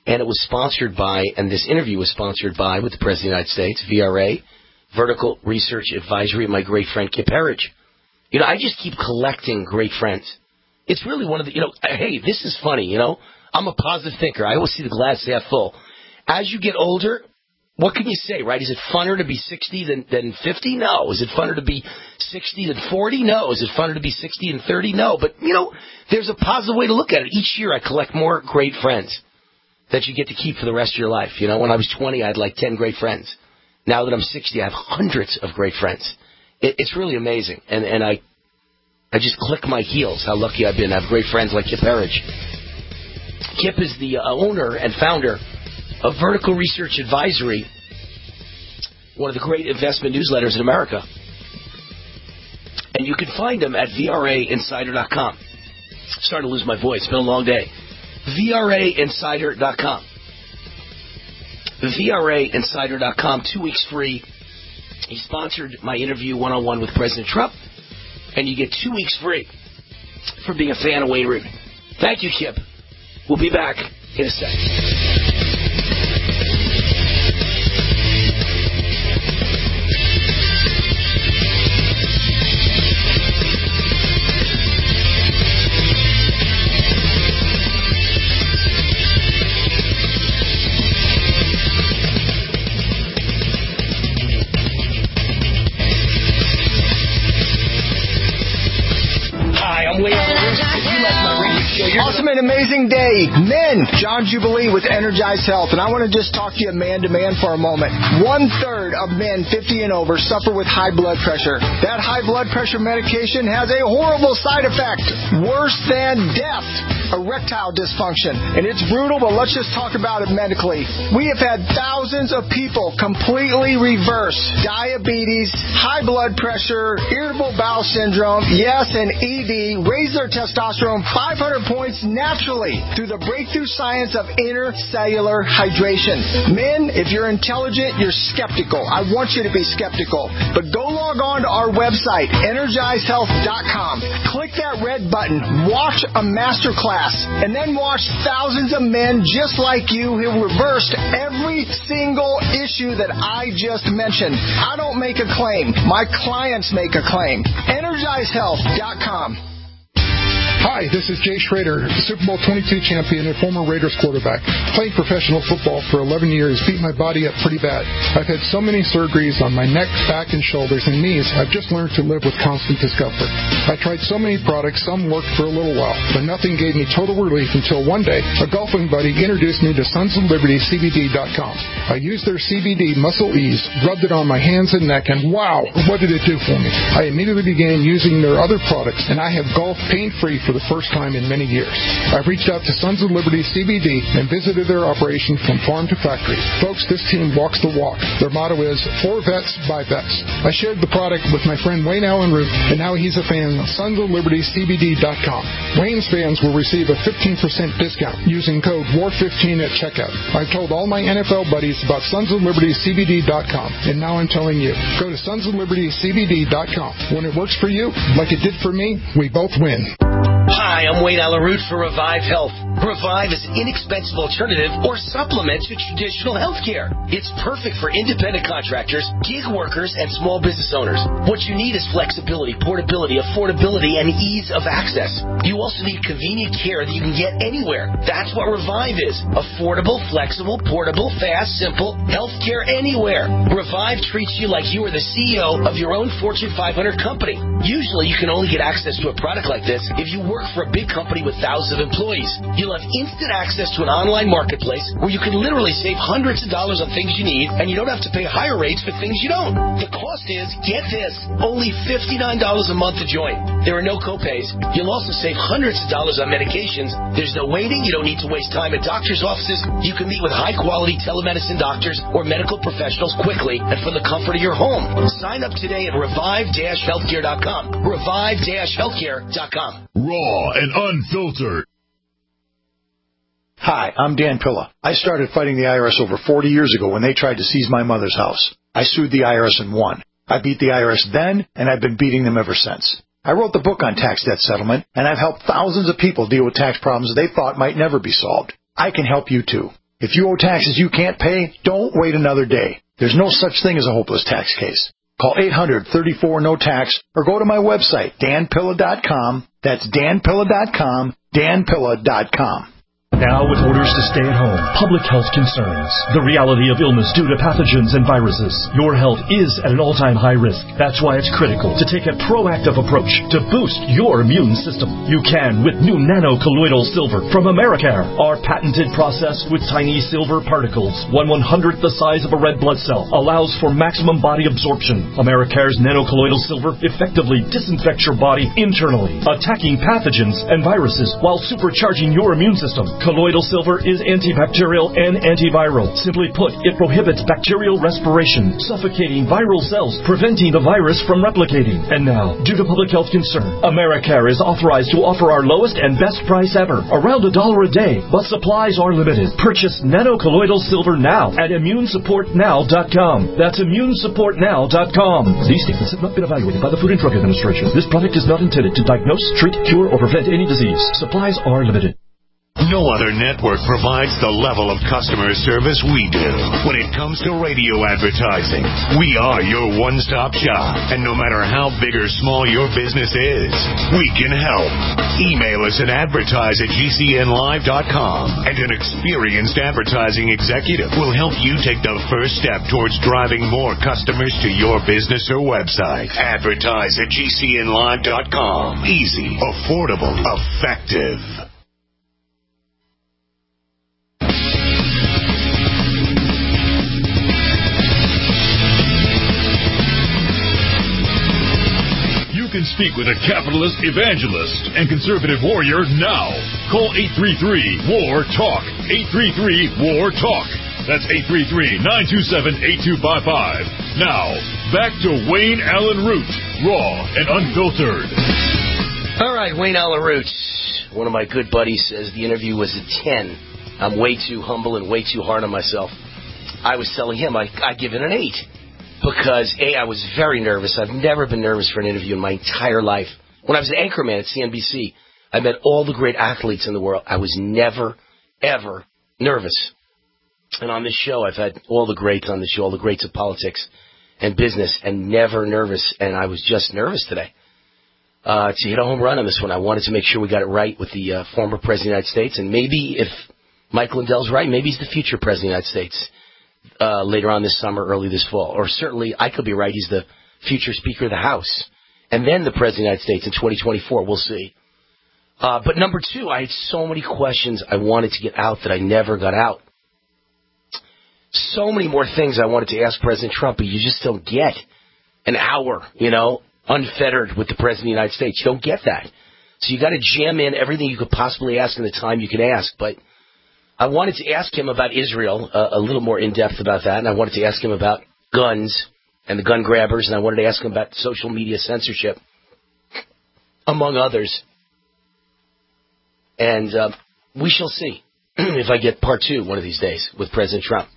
And it was sponsored by, and this interview was sponsored by, with the President of the United States, V R A, Vertical Research Advisory, and my great friend Kip Herridge. You know, I just keep collecting great friends. It's really one of the, you know, hey, this is funny, you know. I'm a positive thinker. I always see the glass half full. As you get older, what can you say, right? Is it funner to be sixty than, than fifty? No. Is it funner to be sixty than forty? No. Is it funner to be sixty and thirty? No. But, you know, there's a positive way to look at it. Each year I collect more great friends that you get to keep for the rest of your life. You know, when I was twenty, I had like ten great friends. Now that I'm sixty, I have hundreds of great friends. It, it's really amazing. And, and I I just click my heels how lucky I've been. I have great friends like Kip Herridge. Kip is the uh, owner and founder of Vertical Research Advisory, one of the great investment newsletters in America. And you can find him at V R A insider dot com. Starting to lose my voice. It's been a long day. V R A insider dot com. V R A insider dot com, two weeks free. He sponsored my interview one-on-one with President Trump, and you get two weeks free for being a fan of Wayne Rooney. Thank you, Kip. We'll be back in a second.
Awesome and amazing day. Men, John Jubilee with Energized Health. And I want to just talk to you man to man for a moment. One third of men fifty and over suffer with high blood pressure. That high blood pressure medication has a horrible side effect. Worse than death. Erectile dysfunction. And it's brutal, but let's just talk about it medically. We have had thousands of people completely reverse diabetes, high blood pressure, irritable bowel syndrome, yes, and E D, raise their testosterone five hundred points naturally through the breakthrough science of intercellular hydration. Men, if you're intelligent, you're skeptical. I want you to be skeptical. But go log on to our website, energized health dot com. Click that red button. Watch a master class. And then watch thousands of men just like you who reversed every single issue that I just mentioned. I don't make a claim. My clients make a claim. energized health dot com.
Hi, this is Jay Schrader, Super Bowl twenty-two champion and former Raiders quarterback. Playing professional football for eleven years beat my body up pretty bad. I've had so many surgeries on my neck, back, and shoulders and knees, I've just learned to live with constant discomfort. I tried so many products, some worked for a little while, but nothing gave me total relief until one day, a golfing buddy introduced me to Sons of Liberty C B D dot com. I used their C B D Muscle Ease, rubbed it on my hands and neck, and wow, what did it do for me? I immediately began using their other products, and I have golfed pain-free for the first time in many years. I've reached out to Sons of Liberty C B D and visited their operation from farm to factory. Folks, this team walks the walk. Their motto is, for vets, by vets. I shared the product with my friend Wayne Allen Root, and now he's a fan of Sons of Liberty C B D dot com. Wayne's fans will receive a fifteen percent discount using code war fifteen at checkout. I've told all my N F L buddies about Sons of Liberty C B D dot com, and now I'm telling you. Go to Sons of Liberty C B D dot com. When it works for you, like it did for me, we both win.
Hi, I'm Wayne Allen Root for Revive Health. Revive is an inexpensive alternative or supplement to traditional health care. It's perfect for independent contractors, gig workers, and small business owners. What you need is flexibility, portability, affordability, and ease of access. You also need convenient care that you can get anywhere. That's what Revive is. Affordable, flexible, portable, fast, simple, health care anywhere. Revive treats you like you are the C E O of your own Fortune five hundred company. Usually, you can only get access to a product like this if you work for a big company with thousands of employees. You'll have instant access to an online marketplace where you can literally save hundreds of dollars on things you need, and you don't have to pay higher rates for things you don't. The cost is, get this, only fifty-nine dollars a month to join. There are no copays. You'll also save hundreds of dollars on medications. There's no waiting. You don't need to waste time at doctor's offices. You can meet with high-quality telemedicine doctors or medical professionals quickly and from the comfort of your home. Sign up today at revive dash healthcare dot com. revive dash healthcare dot com.
Raw and unfiltered.
Hi, I'm Dan Pilla. I started fighting the I R S over forty years ago when they tried to seize my mother's house. I sued the I R S and won. I beat the I R S then, and I've been beating them ever since. I wrote the book on tax debt settlement, and I've helped thousands of people deal with tax problems they thought might never be solved. I can help you too. If you owe taxes you can't pay, don't wait another day. There's no such thing as a hopeless tax case. Call eight hundred, thirty-four, no tax or go to my website, dan pilla dot com. That's dan pilla dot com, dan pilla dot com.
Now with orders to stay at home, public health concerns, the reality of illness due to pathogens and viruses, your health is at an all-time high risk. That's why it's critical to take a proactive approach to boost your immune system. You can with new nano-colloidal silver from Americare. Our patented process with tiny silver particles, one one-hundredth the size of a red blood cell, allows for maximum body absorption. Americare's nano-colloidal silver effectively disinfects your body internally, attacking pathogens and viruses while supercharging your immune system. Colloidal silver is antibacterial and antiviral. Simply put, it prohibits bacterial respiration, suffocating viral cells, preventing the virus from replicating. And now, due to public health concern, Americare is authorized to offer our lowest and best price ever, around a dollar a day, but supplies are limited. Purchase nano-colloidal silver now at immune support now dot com. That's immune support now dot com. These statements have not been evaluated by the Food and Drug Administration. This product is not intended to diagnose, treat, cure, or prevent any disease. Supplies are limited.
No other network provides the level of customer service we do. When it comes to radio advertising, we are your one-stop shop. And no matter how big or small your business is, we can help. Email us at advertise at g c n live dot com, and an experienced advertising executive will help you take the first step towards driving more customers to your business or website. Advertise at g c n live dot com. Easy, affordable, effective.
You can speak with a capitalist evangelist and conservative warrior now. Call eight three three, W A R, TALK. eight three three, W A R, TALK. That's eight three three, nine two seven, eight two five five. Now, back to Wayne Allyn Root, raw and unfiltered.
All right, Wayne Allyn Root. One of my good buddies says the interview was a ten. I'm way too humble and way too hard on myself. I was telling him I, I give it an eight. Because, A, I was very nervous. I've never been nervous for an interview in my entire life. When I was an anchorman at C N B C, I met all the great athletes in the world. I was never, ever nervous. And on this show, I've had all the greats on the show, all the greats of politics and business, and never nervous. And I was just nervous today. Uh, to hit a home run on this one, I wanted to make sure we got it right with the uh, former President of the United States. And maybe, if Mike Lindell's right, maybe he's the future President of the United States. Uh, later on this summer, early this fall. Or certainly, I could be right, he's the future Speaker of the House. And then the President of the United States in twenty twenty-four. We'll see. Uh, but number two, I had so many questions I wanted to get out that I never got out. So many more things I wanted to ask President Trump, but you just don't get an hour, you know, unfettered with the President of the United States. You don't get that. So you got to jam in everything you could possibly ask in the time you can ask. But I wanted to ask him about Israel, uh, a little more in-depth about that, and I wanted to ask him about guns and the gun grabbers, and I wanted to ask him about social media censorship, among others. And uh, we shall see if I get part two one of these days with President Trump.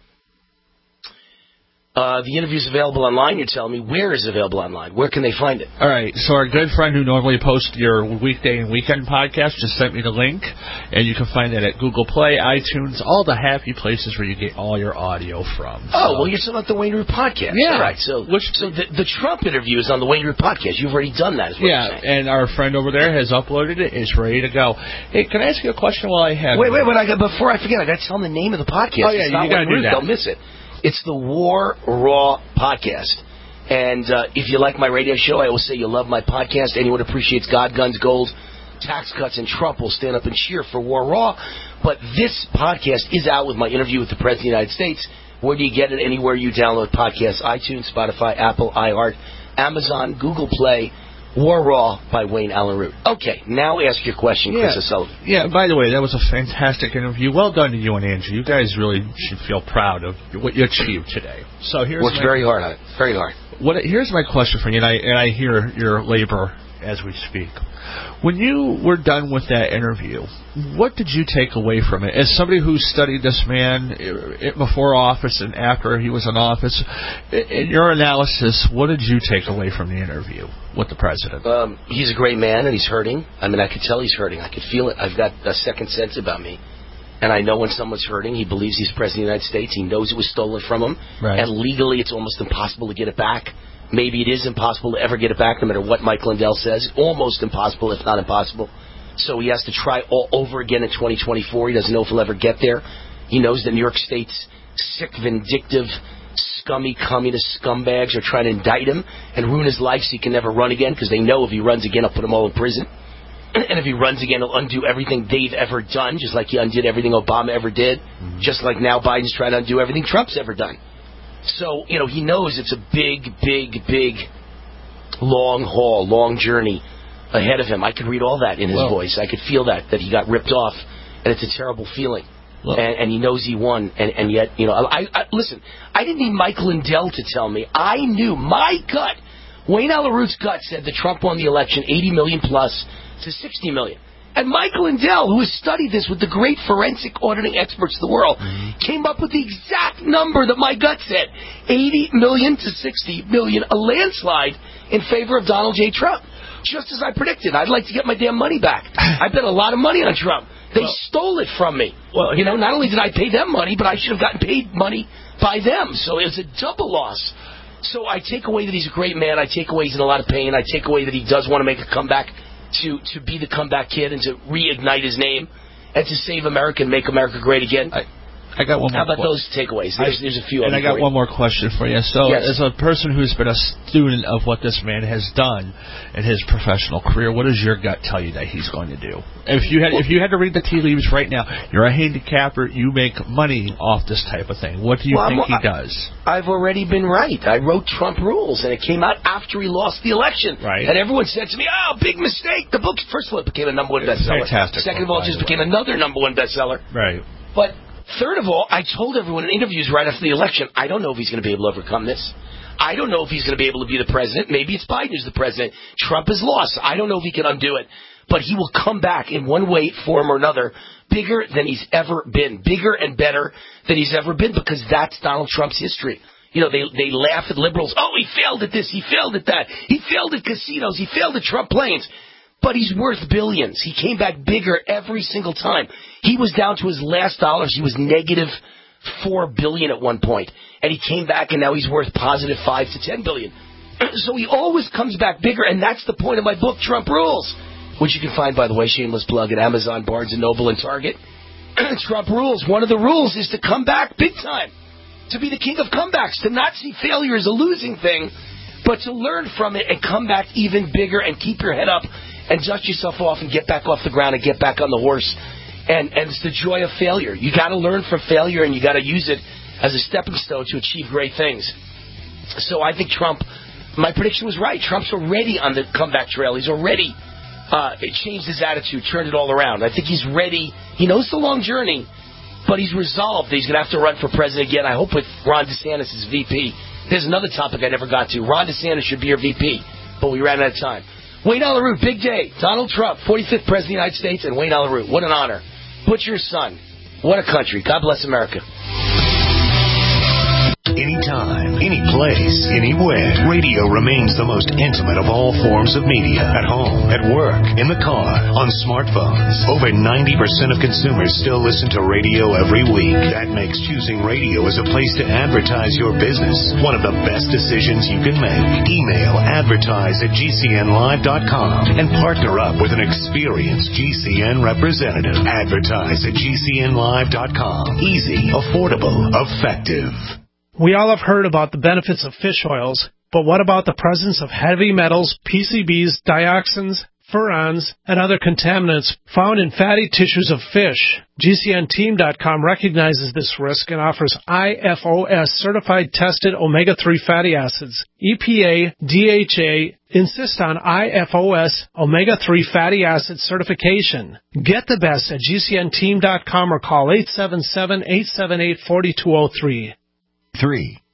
Uh, the interview's available online, you're telling me. Where is it available online? Where can they find it?
All right, so our good friend who normally posts your weekday and weekend podcast just sent me the link, and you can find it at Google Play, iTunes, all the happy places where you get all your audio from.
Oh,
so.
well, you're talking about the Wayne Root podcast.
Yeah.
All right, so, Which, so the, the Trump interview is on the Wayne Root podcast. You've already done that, is what
yeah,
you're saying.
And our friend over there has uploaded it. It's ready to go. Hey, can I ask you a question while I have
Wait,
you?
wait, wait. I got, before I forget, I got to tell them the name of the podcast.
Oh, yeah,
it's
you
not
got to do
Root.
that.
They'll miss it. It's the War Raw podcast. And uh, if you like my radio show, I always say you love my podcast. Anyone appreciates God, Guns, Gold, tax cuts, and Trump will stand up and cheer for War Raw. But this podcast is out with my interview with the President of the United States. Where do you get it? Anywhere you download podcasts, iTunes, Spotify, Apple, iHeart, Amazon, Google Play. War Raw by Wayne Allyn Root. Okay, now ask your question,
yeah.
Chris O'Sullivan.
Yeah, by the way, that was a fantastic interview. Well done to you and Angie. You guys really should feel proud of what you achieved today. So here's
Worked
my,
very hard on it. Very hard.
What? Here's my question for you, and I, and I hear your labor as we speak. When you were done with that interview, what did you take away from it? As somebody who studied this man before office and after he was in office, in your analysis, what did you take away from the interview with the president?
Um, he's a great man, and he's hurting. I mean, I could tell he's hurting. I could feel it. I've got a second sense about me. and I know when someone's hurting. He believes he's president of the United States. He knows it was stolen from him.
Right.
And legally, it's almost impossible to get it back. Maybe it is impossible to ever get it back, no matter what Mike Lindell says. Almost impossible, if not impossible. So he has to try all over again in twenty twenty-four. He doesn't know if he'll ever get there. He knows that New York State's sick, vindictive, scummy, communist scumbags are trying to indict him and ruin his life so he can never run again, because they know if he runs again, I'll put them all in prison. And if he runs again, he'll undo everything they've ever done, just like he undid everything Obama ever did, mm-hmm. just like now Biden's trying to undo everything Trump's ever done. So, you know, he knows it's a big, big, big, long haul, long journey ahead of him. I could read all that in his well, voice. I could feel that, that he got ripped off, and it's a terrible feeling. Well, and, and he knows he won, and, and yet, you know, I, I listen, I didn't need Mike Lindell to tell me. I knew, my gut, Wayne Allyn Root's gut said that Trump won the election eighty million plus to sixty million. And Mike Lindell, who has studied this with the great forensic auditing experts of the world, mm-hmm. came up with the exact number that my gut said, eighty million to sixty million, a landslide in favor of Donald J. Trump. Just as I predicted. I'd like to get my damn money back. I bet a lot of money on Trump. They well, stole it from me. Well, you know, not only did I pay them money, but I should have gotten paid money by them. So it was a double loss. So I take away that he's a great man. I take away he's in a lot of pain. I take away that he does want to make a comeback, to, to be the comeback kid and to reignite his name and to save America and make America great again. I, I got one more. How about qu- those takeaways? There's, I, there's a few.
And I got one more question for you. So,
yes.
as a person who's been a student of what this man has done in his professional career, what does your gut tell you that he's going to do? If you had, if you had to read the tea leaves right now, you're a handicapper, you make money off this type of thing. What do you well, think I'm, he does?
I've already been right. I wrote Trump Rules, and it came out after he lost the election.
Right.
And everyone said to me, "Oh, big mistake." The book, first of all, it became a number one bestseller.
Fantastic.
Second of all, it just became another number one bestseller.
Right.
But third of all, I told everyone in interviews right after the election, I don't know if he's going to be able to overcome this. I don't know if he's going to be able to be the president. Maybe it's Biden who's the president. Trump has lost. I don't know if he can undo it. But he will come back in one way, form, or another, bigger than he's ever been. Bigger and better than he's ever been, because that's Donald Trump's history. You know, they they laugh at liberals. Oh, he failed at this. He failed at that. He failed at casinos. He failed at Trump planes. But he's worth billions. He came back bigger every single time. He was down to his last dollars. He was negative four billion at one point, and he came back, and now he's worth positive five to ten billion. So he always comes back bigger, and that's the point of my book, Trump Rules, which you can find, by the way, shameless plug, at Amazon, Barnes and Noble, and Target. Trump Rules. One of the rules is to come back big time, to be the king of comebacks, to not see failure as a losing thing, but to learn from it and come back even bigger and keep your head up and dust yourself off and get back off the ground and get back on the horse. And, and it's the joy of failure. You got to learn from failure, and you got to use it as a stepping stone to achieve great things. So I think Trump, my prediction was right. Trump's already on the comeback trail. He's already uh, changed his attitude, turned it all around. I think he's ready. He knows the long journey, but he's resolved that he's going to have to run for president again. I hope with Ron DeSantis as V P. There's another topic I never got to. Ron DeSantis should be your V P, but we ran out of time. Wayne Allyn Root, big day. Donald Trump, forty-fifth President of the United States, and Wayne Allyn Root. What an honor. Butcher's son. What a country. God bless America.
Anytime, any place, anywhere. Radio remains the most intimate of all forms of media. At home, at work, in the car, on smartphones. Over ninety percent of consumers still listen to radio every week. That makes choosing radio as a place to advertise your business one of the best decisions you can make. Email advertise at g c n live dot com and partner up with an experienced G C N representative. Advertise at g c n live dot com. Easy, affordable, effective.
We all have heard about the benefits of fish oils, but what about the presence of heavy metals, P C Bs, dioxins, furans, and other contaminants found in fatty tissues of fish? G C N team dot com recognizes this risk and offers I F O S certified tested omega three fatty acids. E P A, D H A insist on I F O S omega three fatty acid certification. Get the best at G C N team dot com or call eight seven seven, eight seven eight, four two zero three.
Three.